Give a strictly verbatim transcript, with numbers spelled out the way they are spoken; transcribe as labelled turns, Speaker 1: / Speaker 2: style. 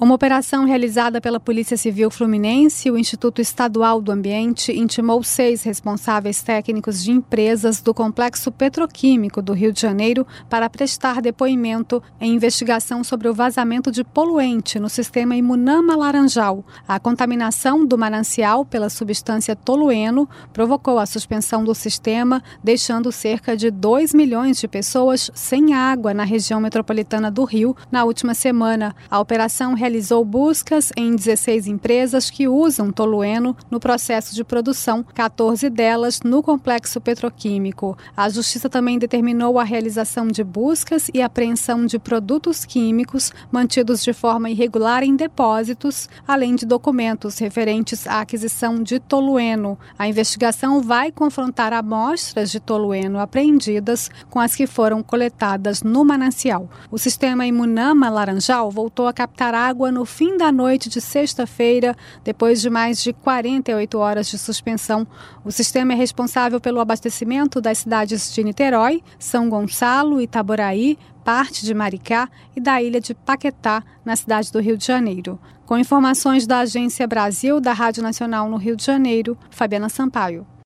Speaker 1: Uma operação realizada pela Polícia Civil Fluminense e o Instituto Estadual do Ambiente intimou seis responsáveis técnicos de empresas do Complexo Petroquímico do Rio de Janeiro para prestar depoimento em investigação sobre o vazamento de poluente no sistema Imunama Laranjal. A contaminação do manancial pela substância tolueno provocou a suspensão do sistema, deixando cerca de dois milhões de pessoas sem água na região metropolitana do Rio na última semana. A operação realizou buscas em dezesseis empresas que usam tolueno no processo de produção, quatorze delas no complexo petroquímico. A Justiça também determinou a realização de buscas e apreensão de produtos químicos mantidos de forma irregular em depósitos, além de documentos referentes à aquisição de tolueno. A investigação vai confrontar amostras de tolueno apreendidas com as que foram coletadas no manancial. O sistema Imunama Laranjal voltou a captar água no fim da noite de sexta-feira, depois de mais de quarenta e oito horas de suspensão. O sistema é responsável pelo abastecimento das cidades de Niterói, São Gonçalo, Itaboraí, parte de Maricá e da ilha de Paquetá, na cidade do Rio de Janeiro. Com informações da Agência Brasil da Rádio Nacional no Rio de Janeiro, Fabiana Sampaio.